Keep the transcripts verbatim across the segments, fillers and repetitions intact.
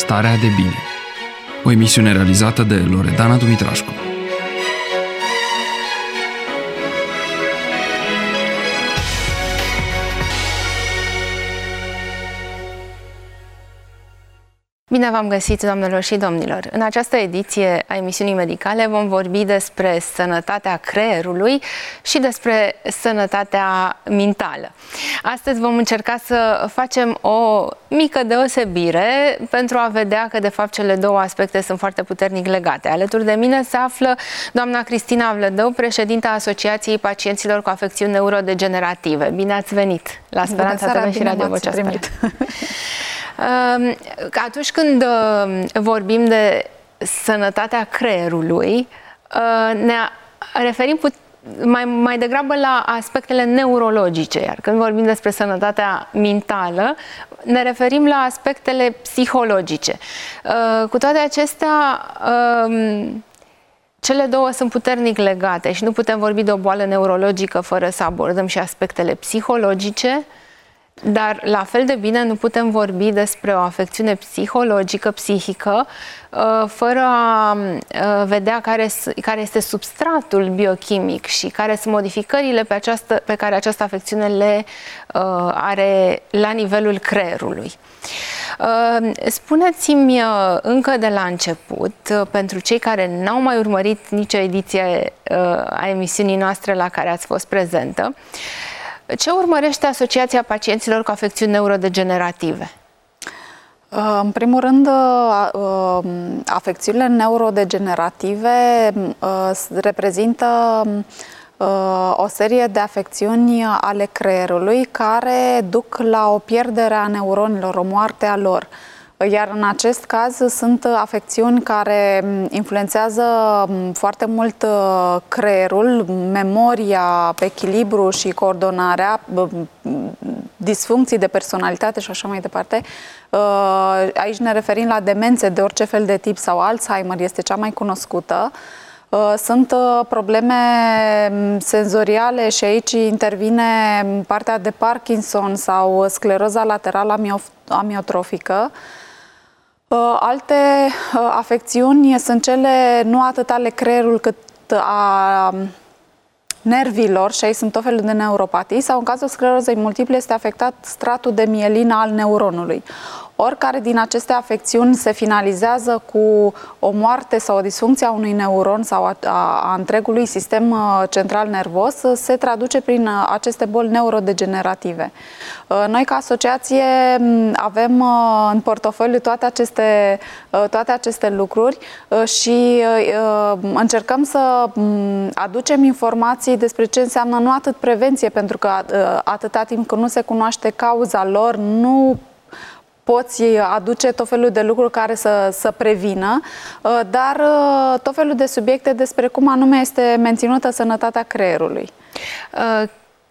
Starea de bine. O emisiune realizată de Loredana Dumitrașcu. Bine v-am găsit, doamnelor și domnilor! În această ediție a emisiunii medicale vom vorbi despre sănătatea creierului și despre sănătatea mentală. Astăzi vom încerca să facem o mică deosebire pentru a vedea că, de fapt, cele două aspecte sunt foarte puternic legate. Alături de mine se află doamna Cristina Vlădău, președinta Asociației Pacienților cu Afecțiuni Neurodegenerative. Bine ați venit la Speranța T V și Radio Vocea Speranței. Atunci când vorbim de sănătatea creierului, ne referim mai, mai degrabă la aspectele neurologice, iar când vorbim despre sănătatea mentală, ne referim la aspectele psihologice. Cu toate acestea, cele două sunt puternic legate și nu putem vorbi de o boală neurologică fără să abordăm și aspectele psihologice. Dar la fel de bine nu putem vorbi despre o afecțiune psihologică, psihică, fără a vedea care, care este substratul biochimic și care sunt modificările pe, această, pe care această afecțiune le are la nivelul creierului. Spuneți-mi încă de la început, pentru cei care n-au mai urmărit nicio ediție a emisiunii noastre la care ați fost prezentă, ce urmărește Asociația Pacienților cu Afecțiuni Neurodegenerative? În primul rând, afecțiunile neurodegenerative reprezintă o serie de afecțiuni ale creierului care duc la o pierdere a neuronilor, o moarte a lor. Iar în acest caz sunt afecțiuni care influențează foarte mult creierul, memoria, echilibru și coordonarea, disfuncții de personalitate și așa mai departe. Aici ne referim la demențe de orice fel de tip sau Alzheimer, este cea mai cunoscută. Sunt probleme senzoriale și aici intervine partea de Parkinson sau scleroza laterală amiotrofică. Alte afecțiuni sunt cele nu atât ale creierului cât a nervilor și aici sunt tot felul de neuropatii sau în cazul sclerozei multiple este afectat stratul de mielină al neuronului. Oricare din aceste afecțiuni se finalizează cu o moarte sau o disfuncție a unui neuron sau a, a, a întregului sistem central nervos, se traduce prin aceste boli neurodegenerative. Noi, ca asociație, avem în portofoliu toate aceste, toate aceste lucruri și încercăm să aducem informații despre ce înseamnă nu atât prevenție, pentru că atâta timp când nu se cunoaște cauza lor, nu poți aduce tot felul de lucruri care să, să prevină, dar tot felul de subiecte despre cum anume este menținută sănătatea creierului. Uh,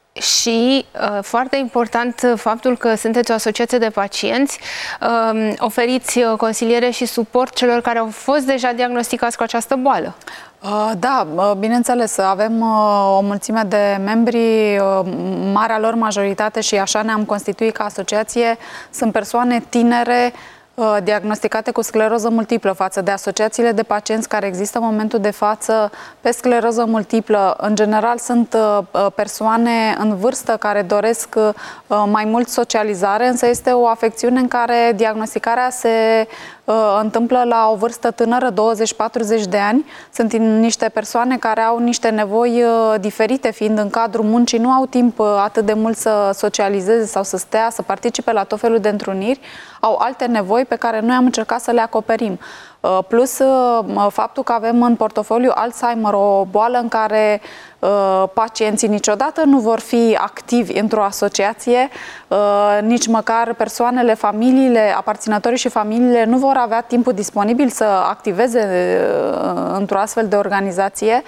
și, uh, foarte important, faptul că sunteți o asociație de pacienți, uh, oferiți consiliere și suport celor care au fost deja diagnosticați cu această boală. Da, bineînțeles, avem o mulțime de membri, marea lor majoritate și așa ne-am constituit ca asociație, sunt persoane tinere diagnosticate cu scleroză multiplă față de asociațiile de pacienți care există în momentul de față pe scleroză multiplă. În general sunt persoane în vârstă care doresc mai mult socializare, însă este o afecțiune în care diagnosticarea se întâmplă la o vârstă tânără, douăzeci patruzeci de ani. Sunt niște persoane care au niște nevoi diferite, fiind în cadrul muncii, nu au timp atât de mult să socializeze sau să stea, să participe la tot felul de întruniri, au alte nevoi pe care noi am încercat să le acoperim. Plus faptul că avem în portofoliu Alzheimer, o boală în care pacienții niciodată nu vor fi activi într-o asociație, nici măcar persoanele, familiile, aparținătorii și familiile nu vor avea timpul disponibil să activeze într-o astfel de organizație.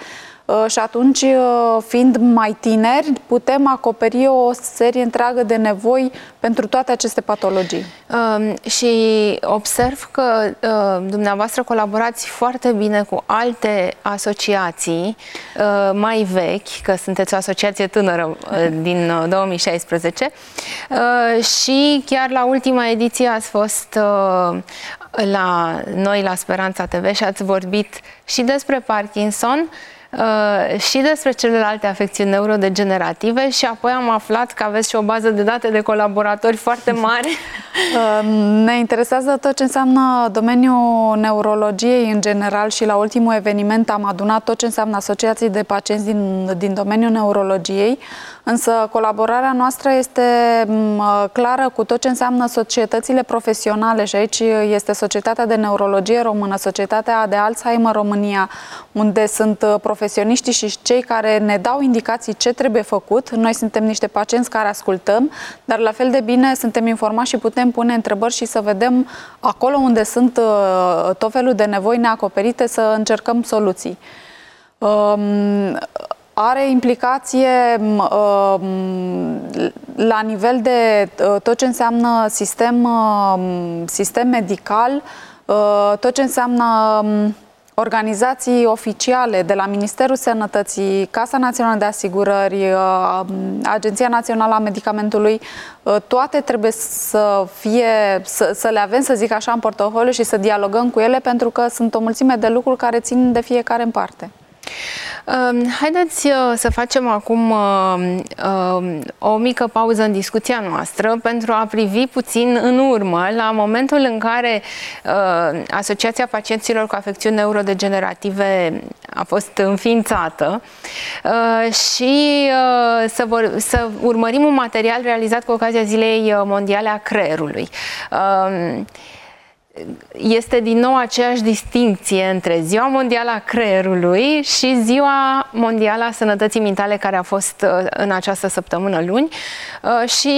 și atunci, fiind mai tineri, putem acoperi o serie întreagă de nevoi pentru toate aceste patologii. Uh, și observ că uh, dumneavoastră colaborați foarte bine cu alte asociații uh, mai vechi, că sunteți o asociație tânără uh, din uh, două mii șaisprezece uh, și chiar la ultima ediție ați fost uh, la noi la Speranța T V și ați vorbit și despre Parkinson uh, și despre celelalte afecțiuni neurodegenerative și apoi am aflat că aveți și o bază de date de colaboratori foarte mare. Ne interesează tot ce înseamnă domeniul neurologiei în general și la ultimul eveniment am adunat tot ce înseamnă asociații de pacienți din, din domeniul neurologiei, însă colaborarea noastră este clară cu tot ce înseamnă societățile profesionale și aici este Societatea de Neurologie Română, Societatea de Alzheimer România, unde sunt profesioniștii și cei care ne dau indicații ce trebuie făcut. Noi suntem niște pacienți care ascultăm, dar la fel de bine suntem informați și putem pune întrebări și să vedem acolo unde sunt tot felul de nevoi neacoperite să încercăm soluții. Are implicație la nivel de tot ce înseamnă sistem, sistem medical, tot ce înseamnă organizații oficiale de la Ministerul Sănătății, Casa Națională de Asigurări, Agenția Națională a Medicamentului, toate trebuie să fie, să, să le avem, să zic așa, în portofoliu și să dialogăm cu ele, pentru că sunt o mulțime de lucruri care țin de fiecare în parte. Haideți să facem acum o mică pauză în discuția noastră pentru a privi puțin în urmă la momentul în care Asociația Pacienților cu Afecțiuni Neurodegenerative a fost înființată și să, vor, să urmărim un material realizat cu ocazia Zilei Mondiale a Creierului. Este din nou aceeași distincție între Ziua Mondială a Creierului și Ziua Mondială a Sănătății Mintale, care a fost în această săptămână luni. Și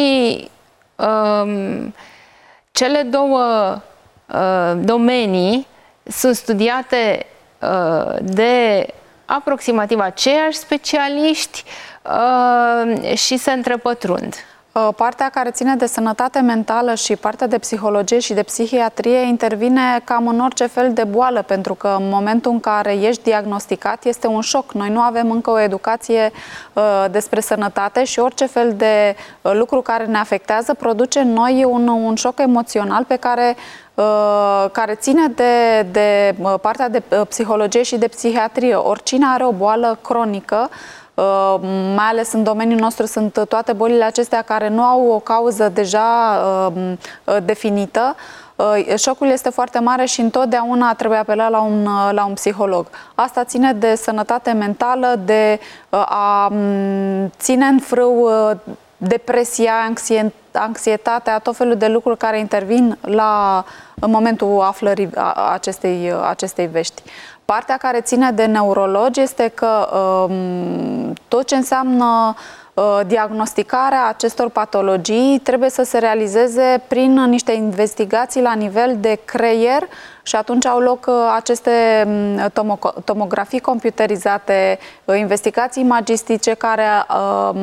um, cele două uh, domenii sunt studiate uh, de aproximativ aceiași specialiști uh, și se întrepătrund. Partea care ține de sănătate mentală și partea de psihologie și de psihiatrie intervine cam în orice fel de boală, pentru că în momentul în care ești diagnosticat este un șoc. Noi nu avem încă o educație uh, despre sănătate și orice fel de uh, lucru care ne afectează produce în noi un, un șoc emoțional pe care Uh, care ține de, de uh, partea de uh, psihologie și de psihiatrie. Oricine are o boală cronică, uh, mai ales în domeniul nostru sunt toate bolile acestea care nu au o cauză deja uh, definită, uh, șocul este foarte mare și întotdeauna trebuie apelat la un, la un psiholog. Asta ține de sănătate mentală, de uh, a um, ține în frâu uh, depresia, anxietatea, tot felul de lucruri care intervin la, în momentul aflării acestei, acestei vești. Partea care ține de neurologi este că um, tot ce înseamnă uh, diagnosticarea acestor patologii trebuie să se realizeze prin niște investigații la nivel de creier și atunci au loc uh, aceste tomo tomografii computerizate, uh, investigații imagistice care uh,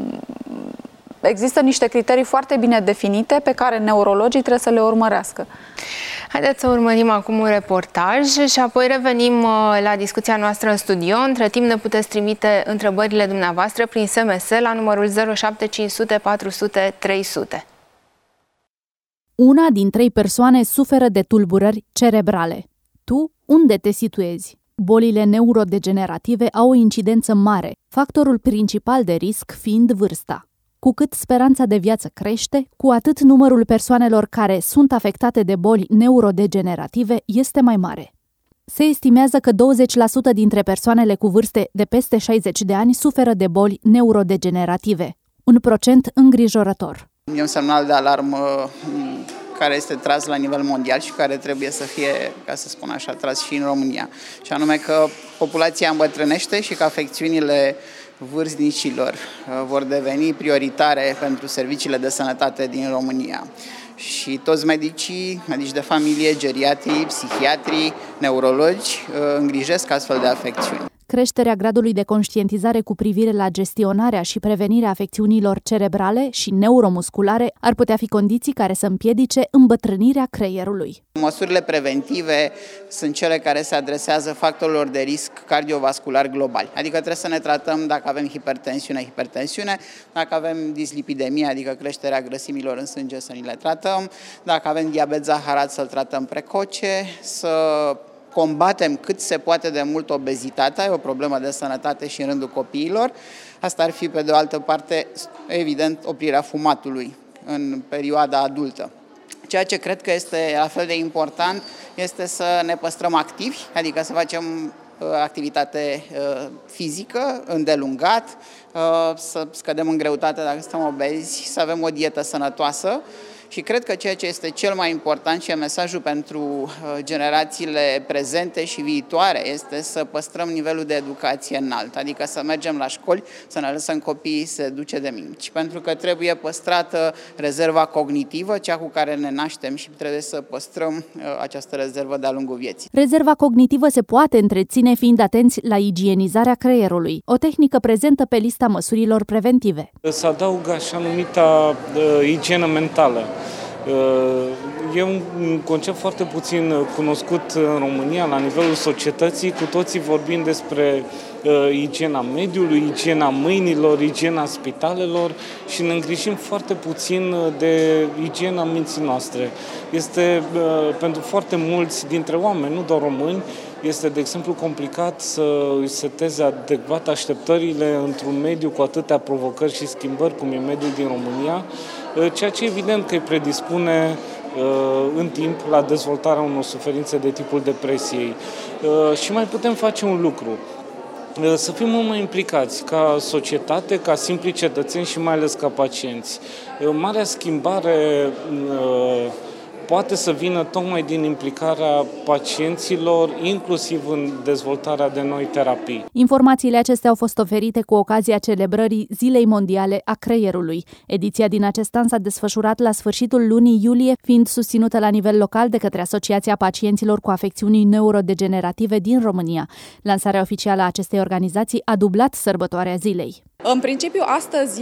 există niște criterii foarte bine definite pe care neurologii trebuie să le urmărească. Haideți să urmărim acum un reportaj și apoi revenim la discuția noastră în studio. Între timp ne puteți trimite întrebările dumneavoastră prin S M S la numărul zero șapte cinci zero zero patru zero zero trei zero zero. Una din trei persoane suferă de tulburări cerebrale. Tu unde te situezi? Bolile neurodegenerative au o incidență mare, factorul principal de risc fiind vârsta. Cu cât speranța de viață crește, cu atât numărul persoanelor care sunt afectate de boli neurodegenerative este mai mare. Se estimează că douăzeci la sută dintre persoanele cu vârste de peste șaizeci de ani suferă de boli neurodegenerative, un procent îngrijorător. E un semnal de alarmă care este tras la nivel mondial și care trebuie să fie, ca să spun așa, tras și în România. Și anume că populația îmbătrânește și că afecțiunile vârstnicilor vor deveni prioritare pentru serviciile de sănătate din România. Și toți medicii, medici de familie, geriatrii, psihiatrii, neurologi îngrijesc astfel de afecțiuni. creșterea gradului de conștientizare cu privire la gestionarea și prevenirea afecțiunilor cerebrale și neuromusculare ar putea fi condiții care să împiedice îmbătrânirea creierului. Măsurile preventive sunt cele care se adresează factorilor de risc cardiovascular globali. Adică trebuie să ne tratăm dacă avem hipertensiune, hipertensiune, dacă avem dislipidemie, adică creșterea grăsimilor în sânge, să ni le tratăm, dacă avem diabet zaharat, să-l tratăm precoce, să combatem cât se poate de mult obezitatea, e o problemă de sănătate și în rândul copiilor. Asta ar fi, pe de o altă parte, evident, oprirea fumatului în perioada adultă. Ceea ce cred că este la fel de important este să ne păstrăm activi, adică să facem activitate fizică îndelungat, să scădem în greutate dacă suntem obezi, să avem o dietă sănătoasă. Și cred că ceea ce este cel mai important și e mesajul pentru generațiile prezente și viitoare este să păstrăm nivelul de educație înalt, adică să mergem la școli, să ne lăsăm copiii să se duce de mici, pentru că trebuie păstrată rezerva cognitivă, cea cu care ne naștem și trebuie să păstrăm această rezervă de-a lungul vieții. Rezerva cognitivă se poate întreține fiind atenți la igienizarea creierului, o tehnică prezentă pe lista măsurilor preventive. Se adaugă așa numita uh, igienă mentală. E un concept foarte puțin cunoscut în România, la nivelul societății, cu toții vorbim despre igiena mediului, igiena mâinilor, igiena spitalelor și ne îngrijim foarte puțin de igiena minții noastre. Este pentru foarte mulți dintre oameni, nu doar români, este, de exemplu, complicat să își seteze adecvat așteptările într-un mediu cu atâtea provocări și schimbări, cum e mediul din România, ceea ce evident că îi predispune în timp la dezvoltarea unor suferințe de tipul depresiei. Și mai putem face un lucru, să fim mult mai implicați ca societate, ca simpli cetățeni și mai ales ca pacienți. Marea schimbare poate să vină tocmai din implicarea pacienților, inclusiv în dezvoltarea de noi terapii. Informațiile acestea au fost oferite cu ocazia celebrării Zilei Mondiale a Creierului. Ediția din acest an s-a desfășurat la sfârșitul lunii iulie, fiind susținută la nivel local de către Asociația Pacienților cu Afecțiuni Neurodegenerative din România. Lansarea oficială a acestei organizații a dublat sărbătoarea zilei. În principiu, astăzi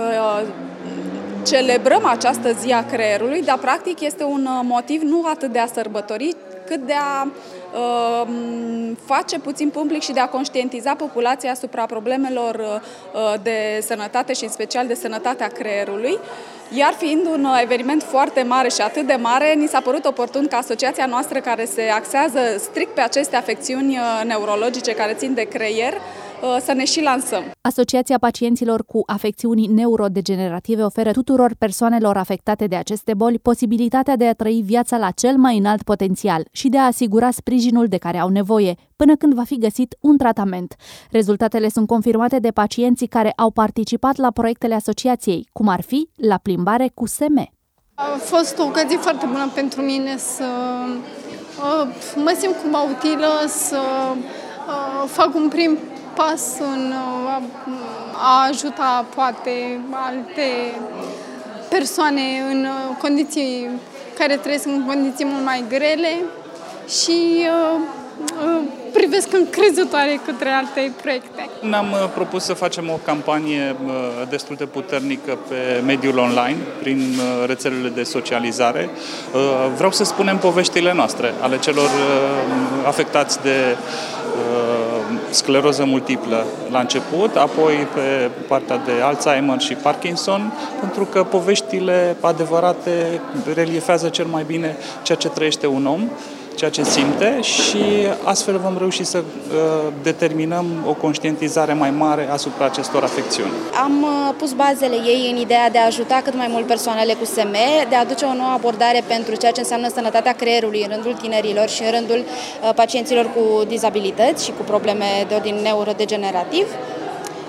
celebrăm această zi a creierului, dar practic este un motiv nu atât de a sărbători, cât de a uh, face puțin public și de a conștientiza populația asupra problemelor uh, de sănătate și în special de sănătatea creierului. Iar fiind un eveniment foarte mare și atât de mare, ni s-a părut oportun ca asociația noastră, care se axează strict pe aceste afecțiuni neurologice care țin de creier, să ne și lansăm. Asociația Pacienților cu Afecțiuni Neurodegenerative oferă tuturor persoanelor afectate de aceste boli posibilitatea de a trăi viața la cel mai înalt potențial și de a asigura sprijinul de care au nevoie, până când va fi găsit un tratament. Rezultatele sunt confirmate de pacienții care au participat la proiectele asociației, cum ar fi la plimbare cu S M. A fost o ocazie foarte bună pentru mine să uh, mă simt cumva utilă, să uh, fac un prim pas în a, a ajuta poate alte persoane în condiții care trăiesc în condiții mult mai grele și uh, uh, privesc încrezătoare către alte proiecte. Ne-am propus să facem o campanie destul de puternică pe mediul online, prin rețelele de socializare. Vreau să spunem poveștile noastre, ale celor afectați de scleroză multiplă la început, apoi pe partea de Alzheimer și Parkinson, pentru că poveștile adevărate reliefează cel mai bine ceea ce trăiește un om, ceea ce simte și astfel vom reuși să uh, determinăm o conștientizare mai mare asupra acestor afecțiuni. Am uh, pus bazele ei în ideea de a ajuta cât mai mult persoanele cu S M, de a aduce o nouă abordare pentru ceea ce înseamnă sănătatea creierului în rândul tinerilor și în rândul uh, pacienților cu dizabilități și cu probleme de ordin neurodegenerativ.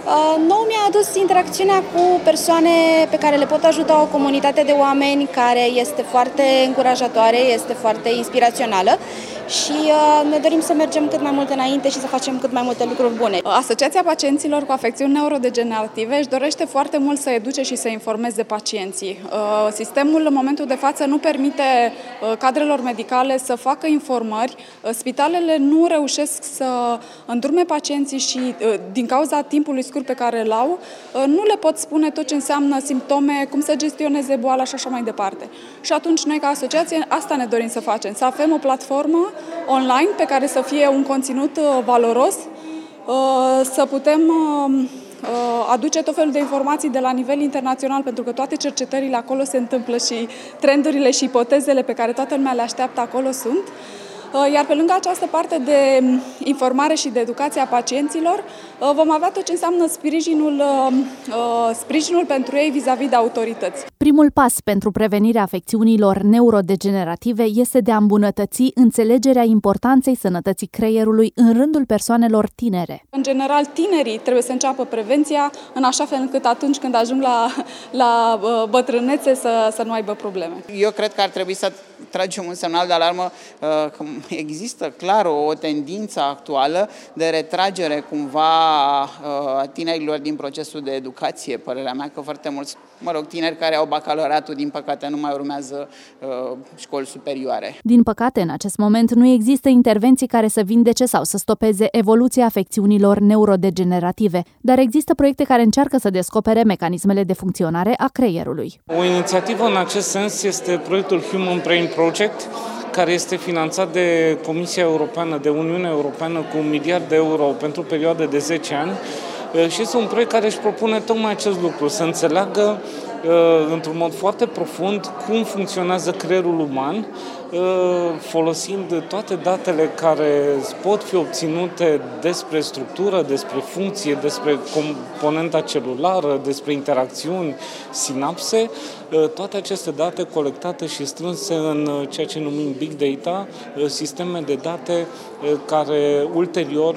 Nou mi-a adus interacțiunea cu persoane pe care le pot ajuta, o comunitate de oameni care este foarte încurajatoare, este foarte inspirațională și ne dorim să mergem cât mai mult înainte și să facem cât mai multe lucruri bune. Asociația Pacienților cu Afecțiuni Neurodegenerative își dorește foarte mult să educe și să informeze pacienții. Sistemul în momentul de față nu permite cadrelor medicale să facă informări, spitalele nu reușesc să îndrume pacienții și din cauza timpului scurt pe care îl au, nu le pot spune tot ce înseamnă simptome, cum să gestioneze boala și așa mai departe. Și atunci noi ca asociație asta ne dorim să facem, să avem o platformă online pe care să fie un conținut valoros, să putem aduce tot felul de informații de la nivel internațional, pentru că toate cercetările acolo se întâmplă și trendurile și ipotezele pe care toată lumea le așteaptă acolo sunt. Iar pe lângă această parte de informare și de educație a pacienților, vom avea tot ce înseamnă sprijinul, sprijinul pentru ei vis-a-vis de autorități. Primul pas pentru prevenirea afecțiunilor neurodegenerative este de a îmbunătăți înțelegerea importanței sănătății creierului în rândul persoanelor tinere. În general, tinerii trebuie să înceapă prevenția în așa fel încât atunci când ajung la, la bătrânețe să, să nu aibă probleme. Eu cred că ar trebui să tragem un semnal de alarmă că există clar o, o tendință actuală de retragere cumva a tinerilor din procesul de educație. Părerea mea că foarte mulți, mă rog, tineri care au bacalaureatul, din păcate, nu mai urmează uh, școli superioare. Din păcate, în acest moment nu există intervenții care să vindece sau să stopeze evoluția afecțiunilor neurodegenerative, dar există proiecte care încearcă să descopere mecanismele de funcționare a creierului. O inițiativă în acest sens este proiectul Human Brain Project, care este finanțat de Comisia Europeană, de Uniunea Europeană, cu un miliard de euro pentru o perioadă de zece ani. Și este un proiect care își propune tocmai acest lucru, să înțeleagă într-un mod foarte profund cum funcționează creierul uman, folosind toate datele care pot fi obținute despre structură, despre funcție, despre componenta celulară, despre interacțiuni, sinapse, toate aceste date colectate și strânse în ceea ce numim Big Data, sisteme de date care ulterior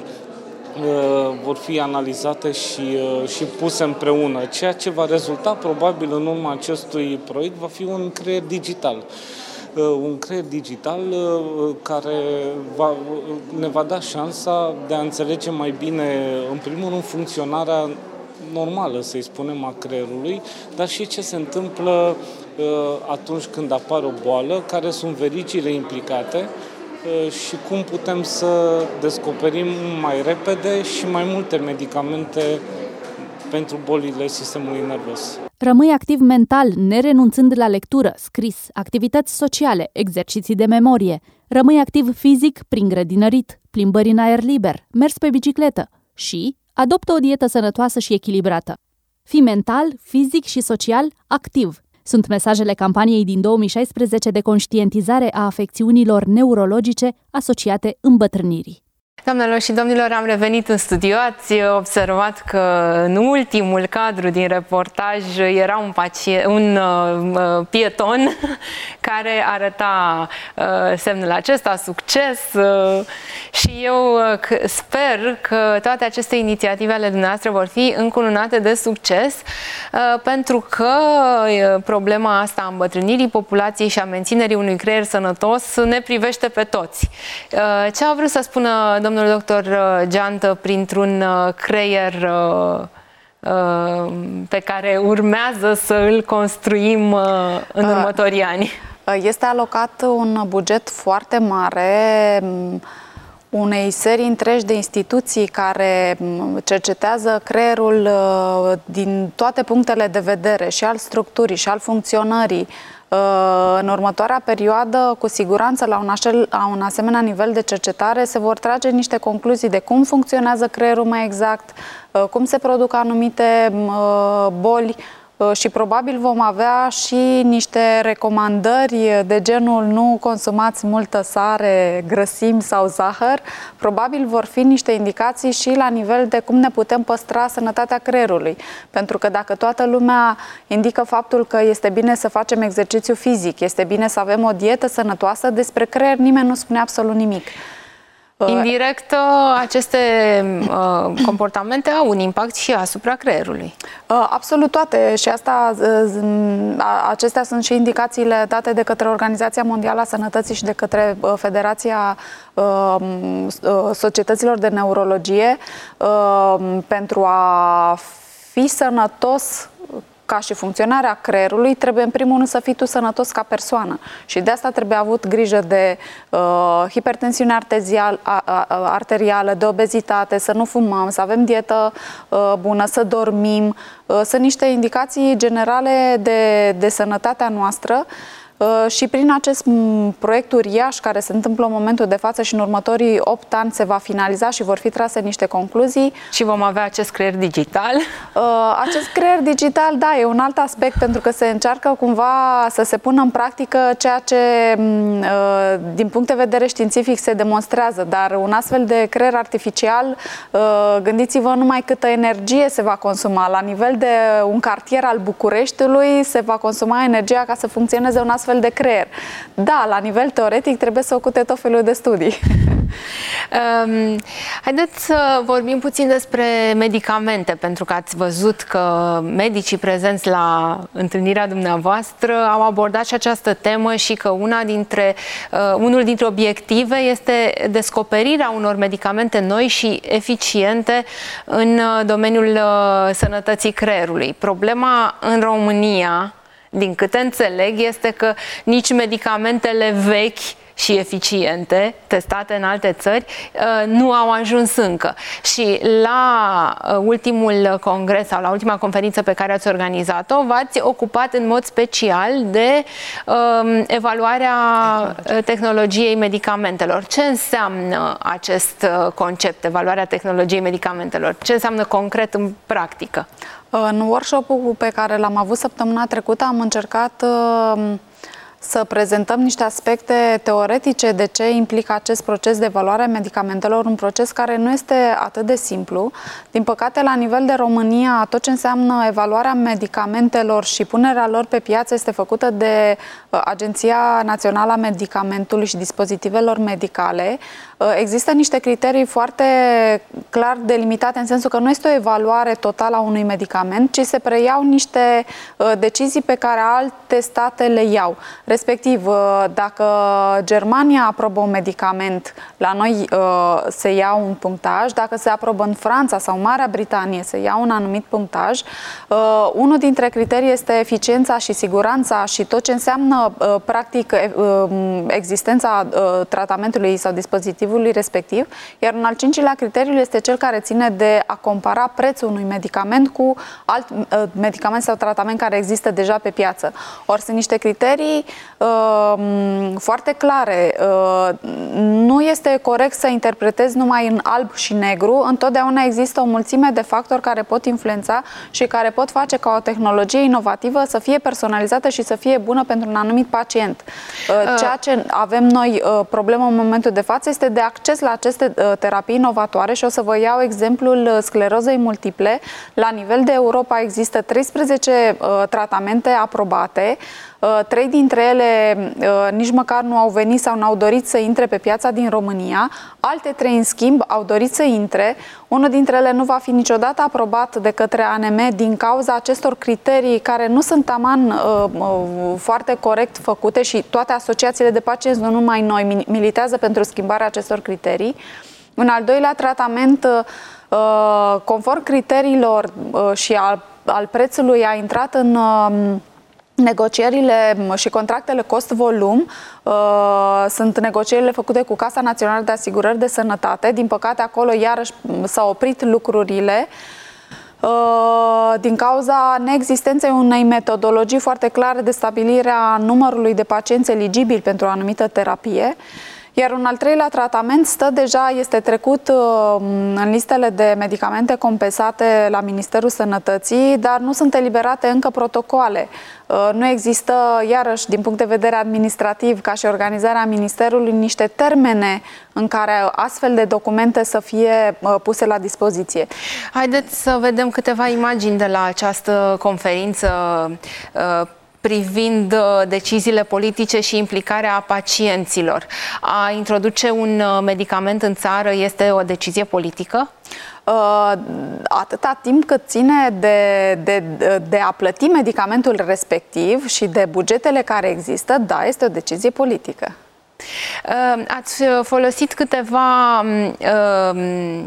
vor fi analizate și, și puse împreună. Ceea ce va rezulta probabil în urma acestui proiect va fi un creier digital. Un creier digital care va, ne va da șansa de a înțelege mai bine, în primul rând, funcționarea normală, să-i spunem, a creierului, dar și ce se întâmplă atunci când apare o boală, care sunt verigile implicate și cum putem să descoperim mai repede și mai multe medicamente pentru bolile sistemului nervos. Rămâi activ mental, nerenunțând la lectură, scris, activități sociale, exerciții de memorie. Rămâi activ fizic prin grădinărit, plimbări în aer liber, mers pe bicicletă și adoptă o dietă sănătoasă și echilibrată. Fii mental, fizic și social activ. Sunt mesajele campaniei din două mii șaisprezece de conștientizare a afecțiunilor neurologice asociate îmbătrânirii. Doamnelor și domnilor, am revenit în studio. Ați observat că în ultimul cadru din reportaj era un, pacient, un uh, pieton care arăta uh, semnul acesta, succes. Uh, și eu uh, sper că toate aceste inițiative ale dumneavoastră vor fi încununate de succes, uh, pentru că uh, problema asta a îmbătrânirii populației și a menținerii unui creier sănătos ne privește pe toți. Uh, ce a vrut să spună domnul doctor Geantă printr-un creier pe care urmează să îl construim în următorii ani? Este alocat un buget foarte mare unei serii întregi de instituții care cercetează creierul din toate punctele de vedere, și al structurii, și al funcționării. În următoarea perioadă, cu siguranță, la un, așa, la un asemenea nivel de cercetare, se vor trage niște concluzii de cum funcționează creierul mai exact, cum se produc anumite boli și probabil vom avea și niște recomandări de genul nu consumați multă sare, grăsimi sau zahăr. Probabil vor fi niște indicații și la nivel de cum ne putem păstra sănătatea creierului. Pentru că dacă toată lumea indică faptul că este bine să facem exercițiu fizic, este bine să avem o dietă sănătoasă, despre creier nimeni nu spune absolut nimic. Indirect, aceste comportamente au un impact și asupra creierului. Absolut toate, și asta, acestea sunt și indicațiile date de către Organizația Mondială a Sănătății și de către Federația Societăților de Neurologie. Pentru a fi sănătos ca și funcționarea creierului, trebuie în primul rând să fii tu sănătos ca persoană. Și de asta trebuie avut grijă de uh, hipertensiune arterial, a, a, arterială, de obezitate, să nu fumăm, să avem dietă uh, bună, să dormim. Uh, sunt niște indicații generale de, de sănătatea noastră. Și prin acest proiect uriaș care se întâmplă în momentul de față și în următorii opt ani se va finaliza și vor fi trase niște concluzii. Și vom avea acest creier digital? Acest creier digital, da, e un alt aspect, pentru că se încearcă cumva să se pună în practică ceea ce din punct de vedere științific se demonstrează, dar un astfel de creier artificial, gândiți-vă numai câtă energie se va consuma. La nivel de un cartier al Bucureștiului se va consuma energia ca să funcționeze un astfel de creier. Da, la nivel teoretic trebuie să ocute tot felul de studii. Um, haideți să vorbim puțin despre medicamente, pentru că ați văzut că medicii prezenți la întâlnirea dumneavoastră au abordat și această temă și că una dintre, uh, unul dintre obiective este descoperirea unor medicamente noi și eficiente în domeniul uh, sănătății creierului. Problema în România, din câte înțeleg, este că nici medicamentele vechi și eficiente, testate în alte țări, nu au ajuns încă. Și la ultimul congres sau la ultima conferință pe care ați organizat-o, v-ați ocupat în mod special de um, evaluarea tehnologiei medicamentelor. Ce înseamnă acest concept, evaluarea tehnologiei medicamentelor? Ce înseamnă concret în practică? În workshop-ul pe care l-am avut săptămâna trecută am încercat uh, să prezentăm niște aspecte teoretice de ce implică acest proces de evaluare a medicamentelor, un proces care nu este atât de simplu. Din păcate, la nivel de România, tot ce înseamnă evaluarea medicamentelor și punerea lor pe piață este făcută de Agenția Națională a Medicamentului și Dispozitivelor Medicale. Există niște criterii foarte clar delimitate, în sensul că nu este o evaluare totală a unui medicament, ci se preiau niște decizii pe care alte state le iau. Respectiv, dacă Germania aprobă un medicament, la noi se ia un punctaj, dacă se aprobă în Franța sau Marea Britanie, se ia un anumit punctaj. Unul dintre criterii este eficiența și siguranța și tot ce înseamnă practic existența tratamentului sau dispozitivului respectiv, iar un al cincilea criteriu este cel care ține de a compara prețul unui medicament cu alt medicament sau tratament care există deja pe piață. Ori sunt niște criterii uh, foarte clare. Uh, nu este corect să interpretezi numai în alb și negru. Întotdeauna există o mulțime de factori care pot influența și care pot face ca o tehnologie inovativă să fie personalizată și să fie bună pentru un anumit pacient. Uh, ceea ce avem noi uh, problemă în momentul de față este de acces la aceste uh, terapii inovatoare și o să vă iau exemplul sclerozei multiple. La nivel de Europa există treisprezece uh, tratamente aprobate. Uh, trei dintre ele uh, nici măcar nu au venit sau n-au dorit să intre pe piața din România. Alte trei, în schimb, au dorit să intre. Unul dintre ele nu va fi niciodată aprobat de către A N M din cauza acestor criterii care nu sunt taman uh, uh, foarte corect făcute și toate asociațiile de pacienți, nu numai noi, militează pentru schimbarea acestor criterii. Un al doilea tratament, uh, conform criteriilor uh, și al, al prețului, a intrat în uh, negocierile și contractele cost-volum. Uh, sunt negocierile făcute cu Casa Națională de Asigurări de Sănătate. Din păcate, acolo iarăși s-au oprit lucrurile uh, din cauza neexistenței unei metodologii foarte clare de stabilire a numărului de pacienți eligibili pentru o anumită terapie. Iar un al treilea tratament stă deja, este trecut uh, în listele de medicamente compensate la Ministerul Sănătății, dar nu sunt eliberate încă protocoale. Uh, nu există, iarăși, din punct de vedere administrativ, ca și organizarea Ministerului, niște termene în care astfel de documente să fie uh, puse la dispoziție. Haideți să vedem câteva imagini de la această conferință uh, privind uh, deciziile politice și implicarea pacienților. A introduce un uh, medicament în țară este o decizie politică? Uh, atâta timp cât ține de, de, de a plăti medicamentul respectiv și de bugetele care există, da, este o decizie politică. Uh, ați folosit câteva uh,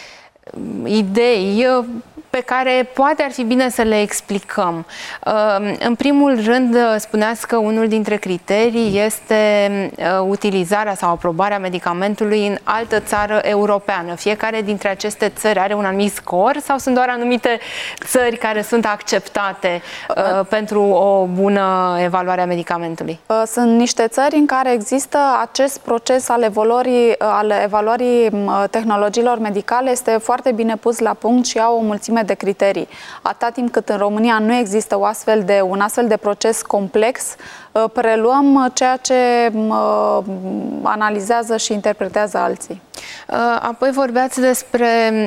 idei pe care poate ar fi bine să le explicăm. În primul rând, spuneați că unul dintre criterii este utilizarea sau aprobarea medicamentului în altă țară europeană. Fiecare dintre aceste țări are un anumit scor sau sunt doar anumite țări care sunt acceptate uh, pentru o bună evaluare a medicamentului? Sunt niște țări în care există acest proces al evaluării, al evaluării tehnologiilor medicale, este foarte bine pus la punct și au o mulțime de criterii. Atâta timp cât în România nu există o astfel de, un astfel de proces complex, preluăm ceea ce analizează și interpretează alții. Apoi vorbeați despre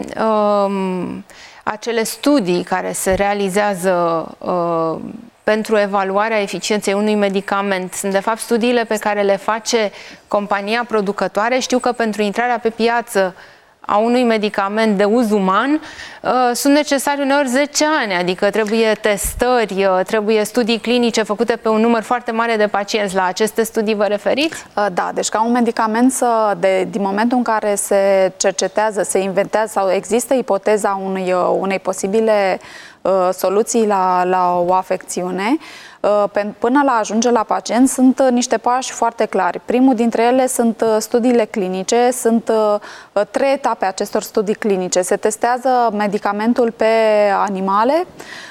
um, acele studii care se realizează uh, pentru evaluarea eficienței unui medicament. Sunt de fapt studiile pe care le face compania producătoare. Știu că pentru intrarea pe piață a unui medicament de uz uman sunt necesari uneori zece ani, adică trebuie testări, trebuie studii clinice făcute pe un număr foarte mare de pacienți. La aceste studii vă referiți? Da, deci ca un medicament să, de, din momentul în care se cercetează, se inventează sau există ipoteza unui, unei posibile uh, soluții la, la o afecțiune, până la ajunge la pacient, sunt niște pași foarte clari. Primul dintre ele sunt studiile clinice, sunt trei etape acestor studii clinice. Se testează medicamentul pe animale.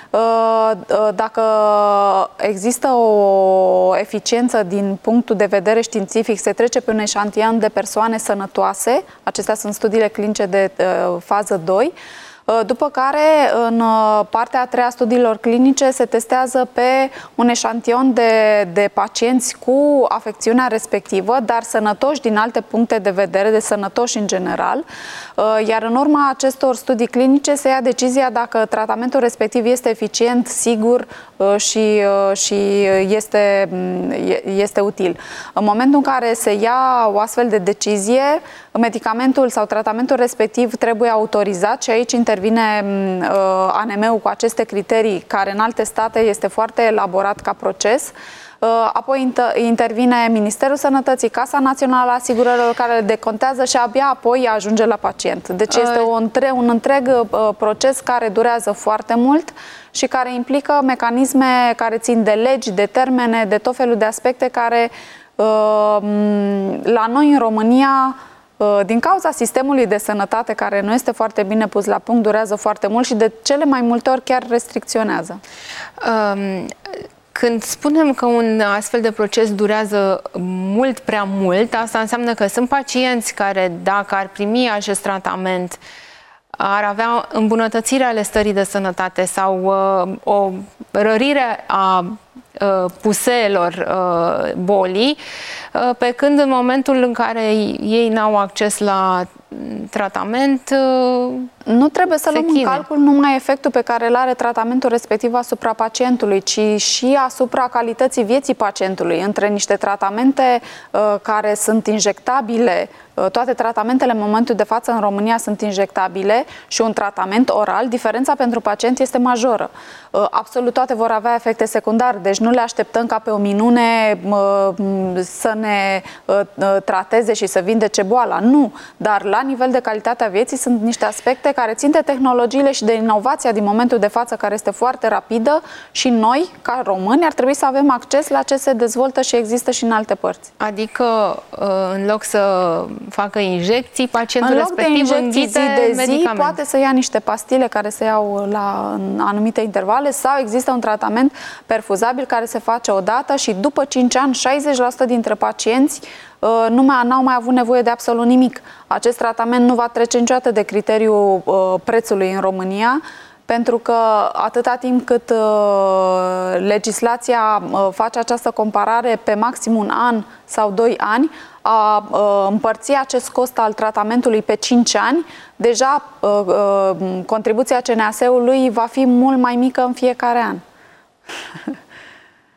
Dacă există o eficiență din punctul de vedere științific, se trece pe un eșantion de persoane sănătoase. Acestea sunt studiile clinice de fază doi. După care, în partea a treia studiilor clinice, se testează pe un eșantion de, de pacienți cu afecțiunea respectivă, dar sănătoși din alte puncte de vedere, de sănătoși în general. Iar în urma acestor studii clinice se ia decizia dacă tratamentul respectiv este eficient, sigur și, și este, este util. În momentul în care se ia o astfel de decizie, medicamentul sau tratamentul respectiv trebuie autorizat și aici intervine uh, A N M-ul cu aceste criterii, care în alte state este foarte elaborat ca proces. Uh, apoi intervine Ministerul Sănătății, Casa Națională a Asigurărilor, care le decontează și abia apoi ajunge la pacient. Deci este o între, un întreg uh, proces care durează foarte mult și care implică mecanisme care țin de legi, de termene, de tot felul de aspecte care uh, la noi în România, din cauza sistemului de sănătate care nu este foarte bine pus la punct, durează foarte mult și de cele mai multe ori chiar restricționează. Când spunem că un astfel de proces durează mult prea mult, asta înseamnă că sunt pacienți care, dacă ar primi acest tratament, ar avea îmbunătățirea ale stării de sănătate sau uh, o rărire a uh, puseelor uh, bolii, uh, pe când în momentul în care ei n-au acces la tratament, uh, nu trebuie să luăm în calcul numai efectul pe care îl are tratamentul respectiv asupra pacientului, ci și asupra calității vieții pacientului. Între niște tratamente uh, care sunt injectabile, uh, toate tratamentele în momentul de față în România sunt injectabile, și un tratament oral, diferența pentru pacient este majoră. Uh, absolut toate vor avea efecte secundare, deci nu le așteptăm ca pe o minune uh, să ne uh, trateze și să vindece boala. Nu, dar la nivel de calitatea vieții sunt niște aspecte care țin de tehnologiile și de inovația din momentul de față, care este foarte rapidă, și noi, ca români, ar trebui să avem acces la ce se dezvoltă și există și în alte părți. Adică, în loc să facă injecții, pacientul în loc respectiv de injecții zi de zi, medicament. poate să ia niște pastile care se iau la în anumite intervale, sau există un tratament perfuzabil care se face odată și după cinci ani, șaizeci la sută dintre pacienți nu mai n-au mai avut nevoie de absolut nimic. Acest tratament nu va trece niciodată de criteriul uh, prețului în România, pentru că atâta timp cât uh, legislația uh, face această comparare pe maxim un an sau doi ani, a uh, împărți acest cost al tratamentului pe cinci ani, deja uh, uh, contribuția C N A S-ului va fi mult mai mică în fiecare an.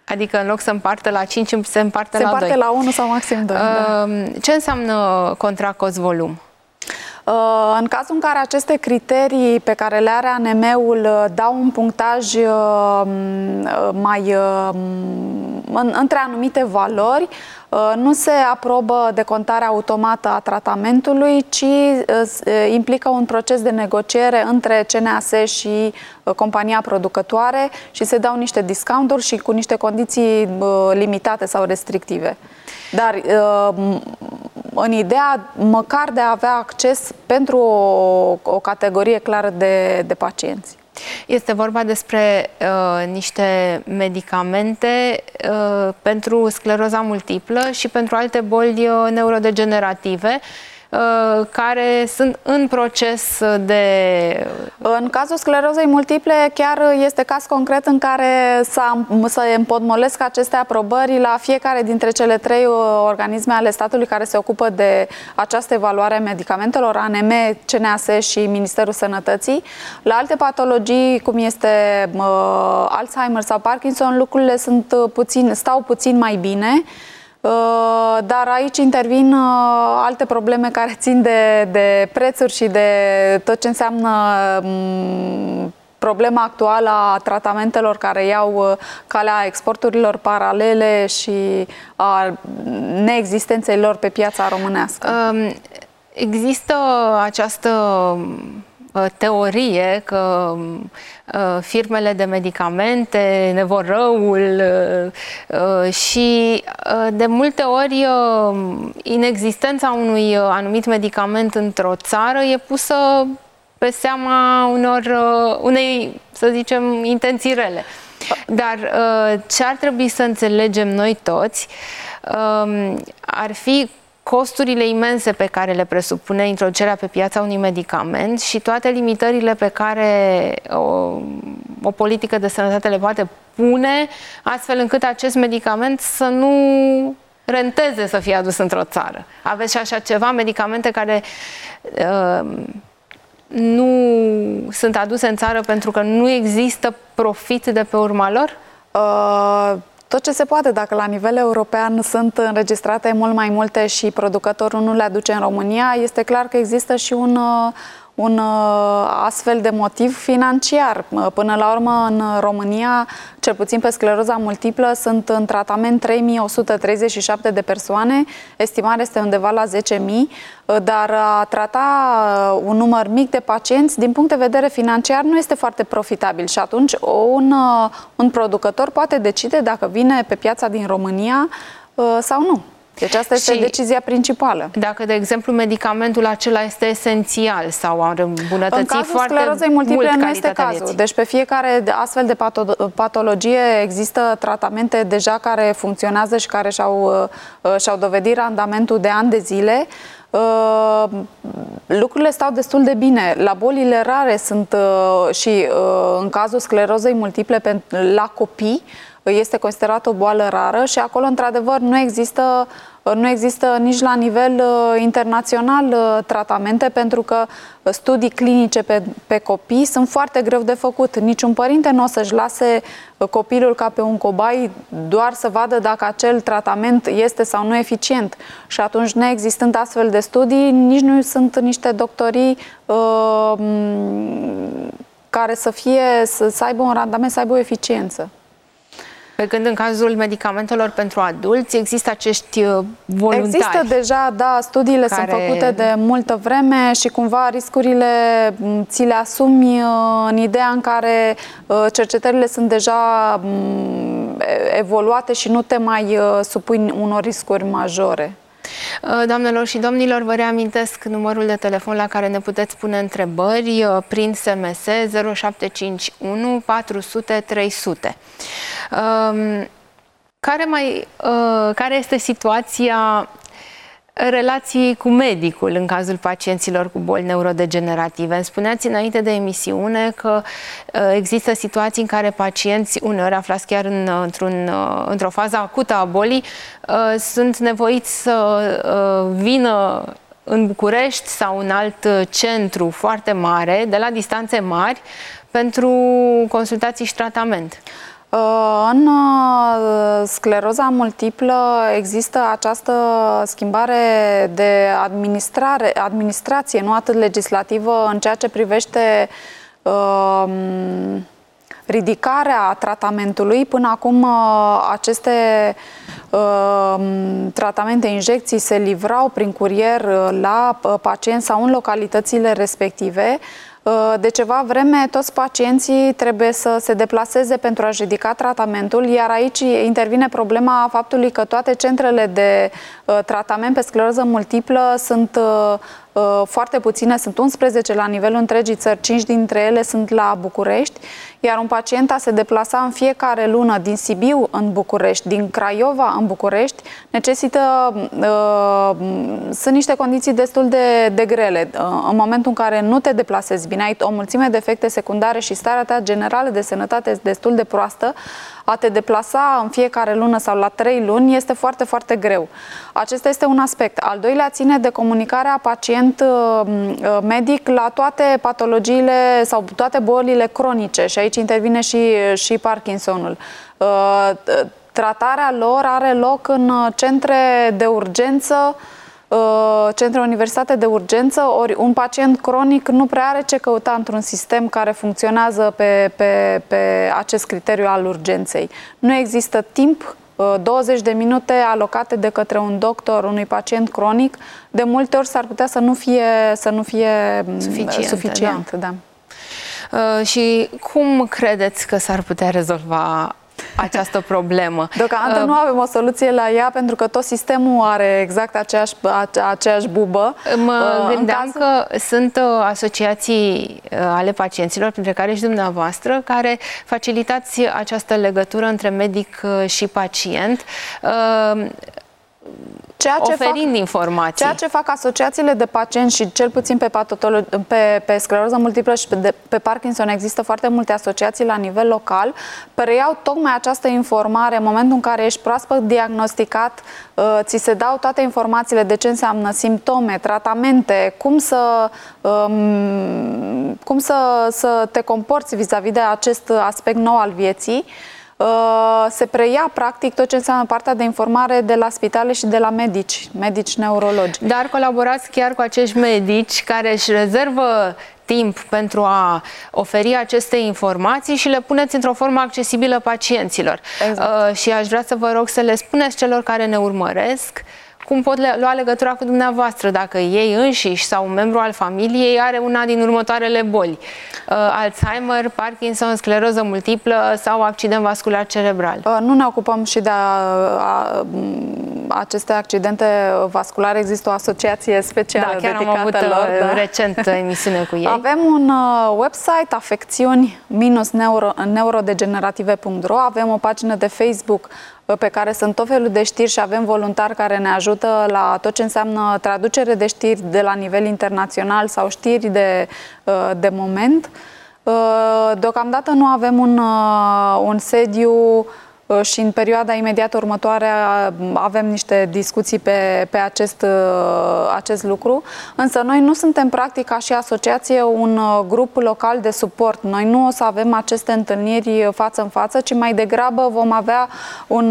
Adică în loc să împartă la cinci, se împarte se la împarte doi. la unu sau maxim doi. Uh, da. Ce înseamnă contract cost-volum? În cazul în care aceste criterii pe care le are A N M-ul dau un punctaj mai între anumite valori, nu se aprobă decontarea automată a tratamentului, ci implică un proces de negociere între C N A S și compania producătoare și se dau niște discounturi și cu niște condiții limitate sau restrictive. Dar în ideea măcar de a avea acces pentru o, o categorie clară de, de pacienți. Este vorba despre uh, niște medicamente uh, pentru scleroza multiplă și pentru alte boli uh, neurodegenerative uh, care sunt în proces de... În cazul sclerozei multiple chiar este caz concret în care se împotmolesc aceste aprobări la fiecare dintre cele trei organisme ale statului care se ocupă de această evaluare a medicamentelor, A N M, C N A S și Ministerul Sănătății. La alte patologii, cum este uh, Alzheimer sau Parkinson, lucrurile sunt puțin, stau puțin mai bine. Dar aici intervin alte probleme care țin de, de prețuri și de tot ce înseamnă problema actuală a tratamentelor care iau calea exporturilor paralele și a neexistenței lor pe piața românească. Există această teorie că uh, firmele de medicamente ne vor răul uh, și uh, de multe ori uh, inexistența unui anumit medicament într-o țară e pusă pe seama unor, uh, unei, să zicem, intenții rele. Dar uh, ce ar trebui să înțelegem noi toți uh, ar fi costurile imense pe care le presupune introducerea pe piața unui medicament și toate limitările pe care o, o politică de sănătate le poate pune, astfel încât acest medicament să nu renteze să fie adus într-o țară. Aveți și așa ceva, medicamente care uh, nu sunt aduse în țară pentru că nu există profit de pe urma lor? Uh... Tot ce se poate, dacă la nivel european sunt înregistrate mult mai multe și producătorul nu le aduce în România, este clar că există și un, un astfel de motiv financiar. Până la urmă, în România, cel puțin pe scleroza multiplă, sunt în tratament trei mii o sută treizeci și șapte de persoane, estimarea este undeva la zece mii, dar a trata un număr mic de pacienți, din punct de vedere financiar, nu este foarte profitabil și atunci un, un producător poate decide dacă vine pe piața din România sau nu. Deci asta este și decizia principală. Dacă, de exemplu, medicamentul acela este esențial sau ar îmbunătăți foarte mult calitatea vieții. În cazul sclerozei multiple nu este cazul. Vieții. Deci pe fiecare astfel de patologie există tratamente deja care funcționează și care și-au și-au dovedit randamentul de ani de zile. Lucrurile stau destul de bine. La bolile rare sunt și în cazul sclerozei multiple la copii, este considerată o boală rară și acolo, într-adevăr, nu există, nu există nici la nivel uh, internațional uh, tratamente, pentru că studii clinice pe, pe copii sunt foarte greu de făcut. Niciun părinte nu o să-și lase copilul ca pe un cobai doar să vadă dacă acel tratament este sau nu eficient. Și atunci, neexistând astfel de studii, nici nu sunt niște doctorii uh, care să fie, să, să aibă un randament, să aibă o eficiență. Pe când în cazul medicamentelor pentru adulți există acești voluntari. Există deja, da, studiile care... sunt făcute de multă vreme și cumva riscurile ți le asumi în ideea în care cercetările sunt deja evoluate și nu te mai supui unor riscuri majore. Doamnelor și domnilor, vă reamintesc numărul de telefon la care ne puteți pune întrebări prin S M S zero șapte cinci unu patru sute trei sute. Care, mai, care este situația relației cu medicul în cazul pacienților cu boli neurodegenerative? Îmi spuneați înainte de emisiune că există situații în care pacienți, uneori aflați chiar în, într-un, într-o fază acută a bolii, sunt nevoiți să vină în București sau în alt centru foarte mare, de la distanțe mari, pentru consultații și tratament. În scleroza multiplă există această schimbare de administrare, administrație, nu atât legislativă, în ceea ce privește uh, ridicarea tratamentului. Până acum uh, aceste uh, tratamente, injecții se livrau prin curier la pacienți sau în localitățile respective. De ceva vreme, toți pacienții trebuie să se deplaseze pentru a-și ridica tratamentul, iar aici intervine problema faptului că toate centrele de uh, tratament pe scleroză multiplă sunt uh, uh, foarte puține, sunt unsprezece la nivelul întregii țări, cinci dintre ele sunt la București, iar un pacient a se deplasa în fiecare lună din Sibiu în București, din Craiova în București, necesită, uh, sunt niște condiții destul de, de grele. Uh, în momentul în care nu te deplasezi bine, ai o mulțime de efecte secundare și starea ta generală de sănătate este destul de proastă, a te deplasa în fiecare lună sau la trei luni este foarte, foarte greu. Acesta este un aspect. Al doilea ține de comunicarea pacient-medic la toate patologiile sau toate bolile cronice și aici intervine și, și Parkinsonul. Tratarea lor are loc în centre de urgență, centre universitate de urgență, ori un pacient cronic nu prea are ce căuta într-un sistem care funcționează pe, pe, pe acest criteriu al urgenței. Nu există timp, douăzeci de minute alocate de către un doctor unui pacient cronic, de multe ori s-ar putea să nu fie, să nu fie suficient. suficient da. Da. Uh, și cum credeți că s-ar putea rezolva această problemă? Deocamdată uh, nu avem o soluție la ea, pentru că tot sistemul are exact aceeași, aceeași bubă. Mă uh, gândeam cazul... că sunt uh, asociații uh, ale pacienților, printre care și dumneavoastră, care facilitați această legătură între medic uh, și pacient, uh, Ceea ce oferind fac, informații. Ceea ce fac asociațiile de pacienți și cel puțin pe, pe, pe scleroză multiplă și pe, de, pe Parkinson există foarte multe asociații la nivel local, preiau tocmai această informare în momentul în care ești proaspăt diagnosticat, uh, ți se dau toate informațiile de ce înseamnă simptome, tratamente, cum să, um, cum să, să te comporți vis-a-vis de acest aspect nou al vieții. Se preia practic tot ce înseamnă partea de informare de la spitale și de la medici, medici neurologi. Dar colaborați chiar cu acești medici care își rezervă timp pentru a oferi aceste informații și le puneți într-o formă accesibilă pacienților. Exact. Uh, și aș vrea să vă rog să le spuneți celor care ne urmăresc cum pot lua legătura cu dumneavoastră dacă ei înșiși sau un membru al familiei are una din următoarele boli. Uh, Alzheimer, Parkinson, scleroză multiplă sau accident vascular cerebral. Uh, nu ne ocupăm și de a, a, aceste accidente vasculare. Există o asociație specială da, chiar dedicată am avut lor. Da. recent emisiune cu ei. Avem un uh, website, afecțiuni neurodegenerative punct ro. Avem o pagină de Facebook pe care sunt tot felul de știri și avem voluntari care ne ajută la tot ce înseamnă traducere de știri de la nivel internațional sau știri de, de moment. Deocamdată nu avem un, un sediu și în perioada imediată următoare avem niște discuții pe, pe acest, acest lucru, însă noi nu suntem practic ca și asociație un grup local de suport. Noi nu o să avem aceste întâlniri față în față, ci mai degrabă vom avea un,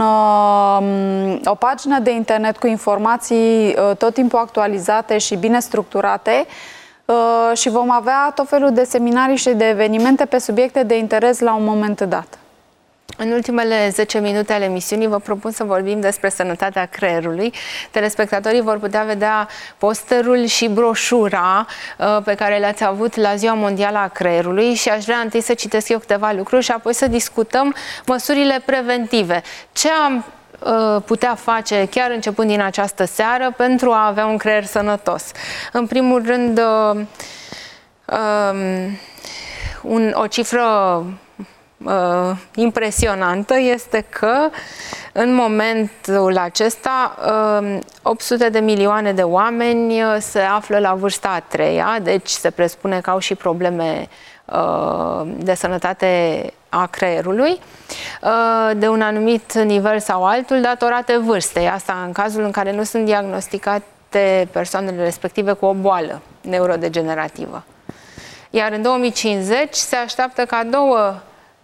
o pagină de internet cu informații tot timpul actualizate și bine structurate, și vom avea tot felul de seminarii și de evenimente pe subiecte de interes la un moment dat. În ultimele zece minute ale emisiunii vă propun să vorbim despre sănătatea creierului. Telespectatorii vor putea vedea posterul și broșura uh, pe care le-ați avut la Ziua Mondială a Creierului și aș vrea întâi să citesc eu câteva lucruri și apoi să discutăm măsurile preventive. Ce am uh, putea face chiar începând din această seară pentru a avea un creier sănătos? În primul rând, uh, uh, un, o cifră Uh, impresionantă este că în momentul acesta uh, opt sute de milioane de oameni se află la vârsta a treia, deci se presupune că au și probleme uh, de sănătate a creierului uh, de un anumit nivel sau altul datorate vârstei, asta în cazul în care nu sunt diagnosticate persoanele respective cu o boală neurodegenerativă. Iar în două mii cincizeci se așteaptă ca două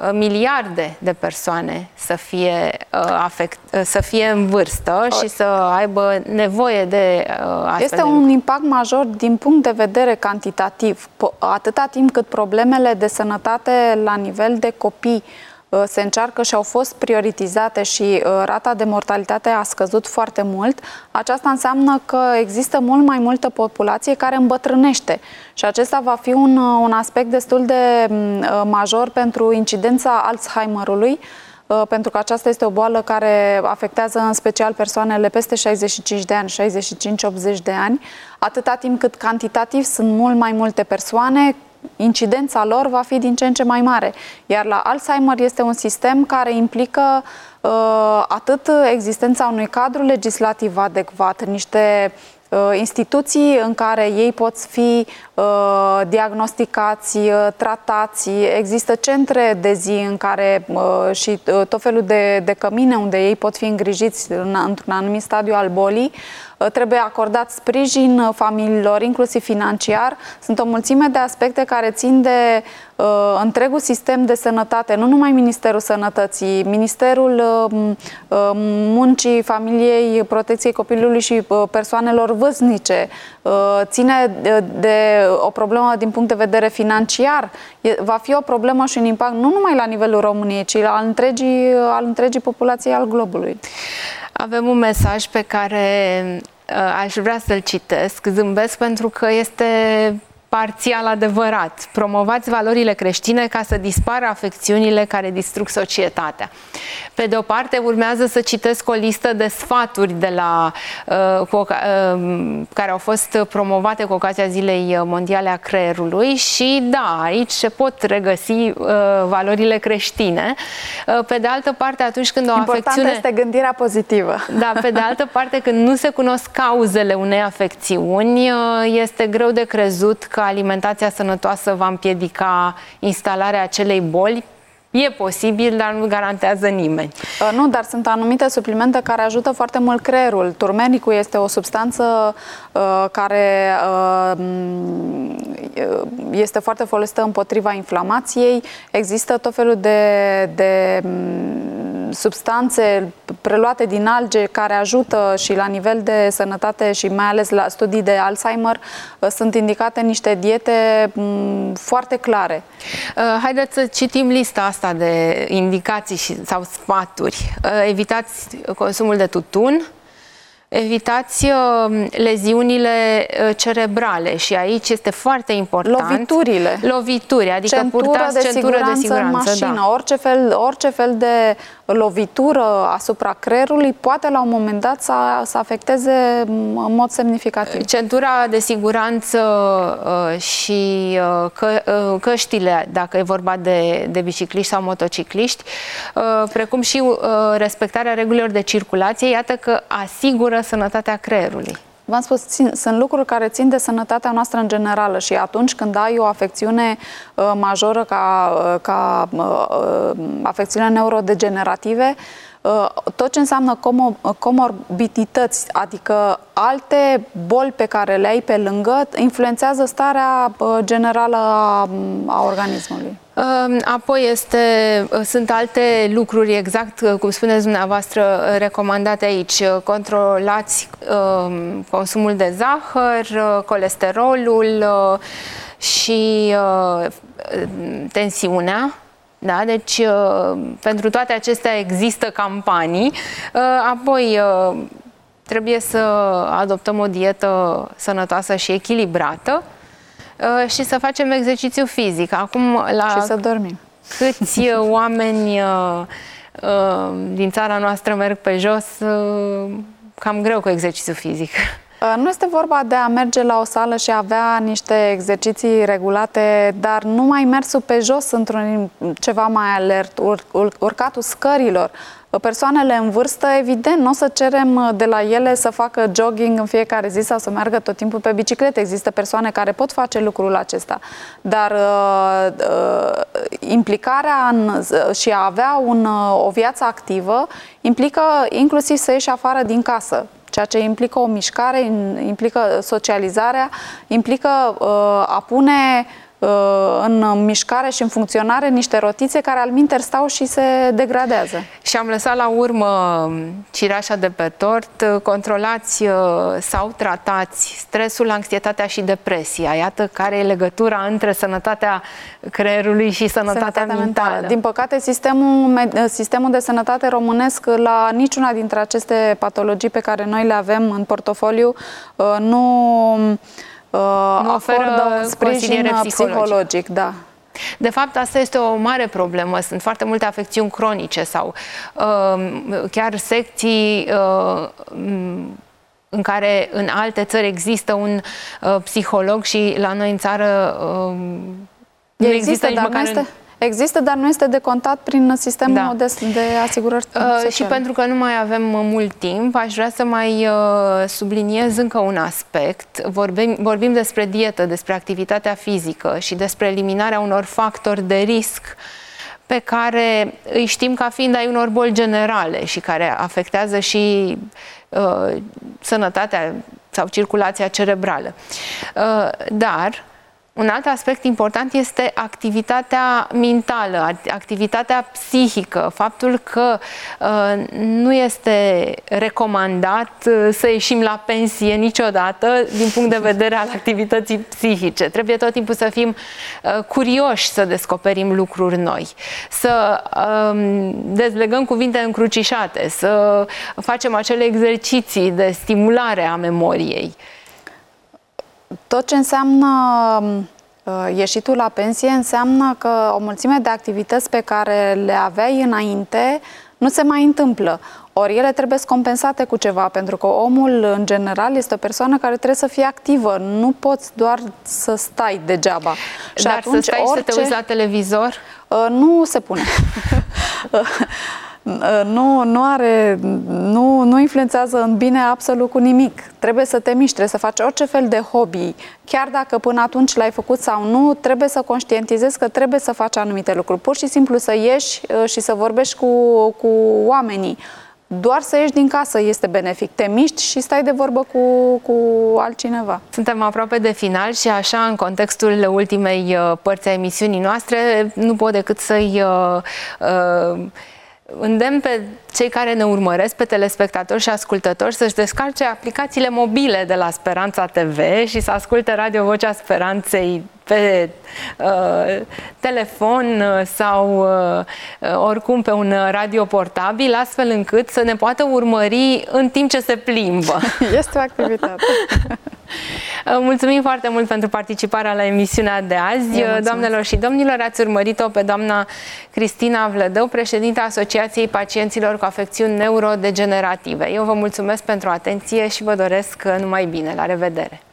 miliarde de persoane să fie, afect, să fie în vârstă și să aibă nevoie de astfel Este de un lucruri. impact major din punct de vedere cantitativ. Atâta timp cât problemele de sănătate la nivel de copii se încearcă și au fost prioritizate și rata de mortalitate a scăzut foarte mult, aceasta înseamnă că există mult mai multă populație care îmbătrânește. Și acesta va fi un, un aspect destul de major pentru incidența Alzheimerului, pentru că aceasta este o boală care afectează în special persoanele peste șaizeci și cinci de ani, șaizeci și cinci optzeci de ani, atâta timp cât cantitativ sunt mult mai multe persoane, incidența lor va fi din ce în ce mai mare. Iar la Alzheimer este un sistem care implică uh, atât existența unui cadru legislativ adecvat, niște uh, instituții în care ei pot fi uh, diagnosticați, uh, tratați, există centre de zi în care uh, și uh, tot felul de, de cămine unde ei pot fi îngrijiți în, într-un anumit stadiu al bolii. Trebuie acordat sprijin familiilor, inclusiv financiar. Sunt o mulțime de aspecte care țin de uh, întregul sistem de sănătate, nu numai Ministerul Sănătății, Ministerul uh, Muncii, Familiei, Protecției Copilului și uh, persoanelor vârstnice. Uh, ține de, de o problemă din punct de vedere financiar. E, va fi o problemă și un impact nu numai la nivelul României, ci al întregii, al întregii populații al globului. Avem un mesaj pe care uh, aș vrea să-l citesc. Zâmbesc pentru că este parțial adevărat. Promovați valorile creștine ca să dispară afecțiunile care distrug societatea. Pe de o parte, urmează să citesc o listă de sfaturi de la, uh, cu, uh, care au fost promovate cu ocazia Zilei Mondiale a Creierului și da, aici se pot regăsi uh, valorile creștine. Uh, pe de altă parte, atunci când o Important afecțiune... este gândirea pozitivă. Da, pe de altă parte, când nu se cunosc cauzele unei afecțiuni, uh, este greu de crezut că alimentația sănătoasă va împiedica instalarea acelei boli. E posibil, dar nu garantează nimeni. Uh, nu, dar sunt anumite suplimente care ajută foarte mult creierul. Turmericul este o substanță uh, care uh, este foarte folosită împotriva inflamației. Există tot felul de, de substanțe preluate din alge care ajută și la nivel de sănătate și mai ales la studii de Alzheimer. Uh, sunt indicate niște diete um, foarte clare. Uh, haideți să citim lista asta de indicații și, sau sfaturi. Evitați consumul de tutun, evitați uh, leziunile cerebrale și aici este foarte important. Loviturile. Lovituri, adică centură purtați de centură siguranță de siguranță. În mașină. Da. Orice fel, orice fel de lovitură asupra creierului poate la un moment dat să, să afecteze în mod semnificativ. Centura de siguranță uh, și uh, că, uh, căștile, dacă e vorba de, de bicicliști sau motocicliști, uh, precum și uh, respectarea regulilor de circulație, iată că asigură sănătatea creierului. V-am spus, țin, sunt lucruri care țin de sănătatea noastră în generală și atunci când ai o afecțiune uh, majoră ca, uh, ca uh, afecțiune neurodegenerative, uh, tot ce înseamnă comor comorbidități, adică alte boli pe care le ai pe lângă, influențează starea uh, generală a, a organismului. Apoi este, sunt alte lucruri, exact cum spuneți dumneavoastră, recomandate aici. Controlați uh, consumul de zahăr, colesterolul uh, și uh, tensiunea. Da? Deci, uh, pentru toate acestea există campanii. Uh, apoi, uh, trebuie să adoptăm o dietă sănătoasă și echilibrată și să facem exercițiu fizic. Acum, la și să dormim. Câți oameni din țara noastră merg pe jos, cam greu cu exercițiu fizic. Nu este vorba de a merge la o sală și a avea niște exerciții regulate, dar numai mersul pe jos într-un ceva mai alert, ur, ur, urcatul scărilor. Persoanele în vârstă, evident, nu o să cerem de la ele să facă jogging în fiecare zi sau să meargă tot timpul pe bicicletă. Există persoane care pot face lucrul acesta, dar uh, uh, implicarea în, și a avea un, o viață activă implică inclusiv să ieși afară din casă. Ceea ce implică o mișcare, implică socializarea, implică uh, a pune în mișcare și în funcționare niște rotițe care alminteri stau și se degradează. Și am lăsat la urmă cireașa de pe tort. Controlați sau tratați stresul, anxietatea și depresia. Iată care e legătura între sănătatea creierului și sănătatea, sănătatea mentală. mentală. Din păcate, sistemul, sistemul de sănătate românesc la niciuna dintre aceste patologii pe care noi le avem în portofoliu nu, nu oferă un sprijin psihologic. psihologic da. De fapt, asta este o mare problemă. Sunt foarte multe afecțiuni cronice sau uh, chiar secții uh, în care în alte țări există un uh, psiholog și la noi în țară uh, nu există, există nici dar măcar... Nu este... Există, dar nu este decontat prin sistemul da. de, de asigurări sociale. Uh, și pentru că nu mai avem mult timp, aș vrea să mai uh, subliniez încă un aspect. Vorbim, vorbim despre dietă, despre activitatea fizică și despre eliminarea unor factori de risc pe care îi știm ca fiind ai unor boli generale și care afectează și uh, sănătatea sau circulația cerebrală. Uh, dar un alt aspect important este activitatea mentală, activitatea psihică, faptul că uh, nu este recomandat uh, să ieșim la pensie niciodată din punct de vedere al activității psihice. Trebuie tot timpul să fim uh, curioși să descoperim lucruri noi, să uh, dezlegăm cuvinte încrucișate, să facem acele exerciții de stimulare a memoriei. Tot ce înseamnă ieșitul la pensie înseamnă că o mulțime de activități pe care le aveai înainte nu se mai întâmplă. Ori ele trebuie compensate cu ceva, pentru că omul, în general, este o persoană care trebuie să fie activă. Nu poți doar să stai degeaba. Și Dar atunci, să stai orice... să te uiți la televizor? Nu se pune. Nu, nu, are, nu, nu influențează în bine absolut cu nimic. Trebuie să te miști, trebuie să faci orice fel de hobby. Chiar dacă până atunci l-ai făcut sau nu, trebuie să conștientizezi că trebuie să faci anumite lucruri. Pur și simplu să ieși și să vorbești cu, cu oamenii. Doar să ieși din casă este benefic. Te miști și stai de vorbă cu, cu altcineva. Suntem aproape de final și așa, în contextul ultimei părți a emisiunii noastre, nu pot decât să-i... Uh, uh, îndemn pe cei care ne urmăresc, pe telespectatori și ascultători, să-și descarce aplicațiile mobile de la Speranța T V și să asculte Radio Vocea Speranței pe uh, telefon sau uh, oricum pe un radio portabil, astfel încât să ne poată urmări în timp ce se plimbă. Este o activitate. Mulțumim foarte mult pentru participarea la emisiunea de azi. Doamnelor și domnilor, ați urmărit-o pe doamna Cristina Vlădău, președinta Asociației Pacienților cu Afecțiuni Neurodegenerative. Eu vă mulțumesc pentru atenție și vă doresc numai bine. La revedere!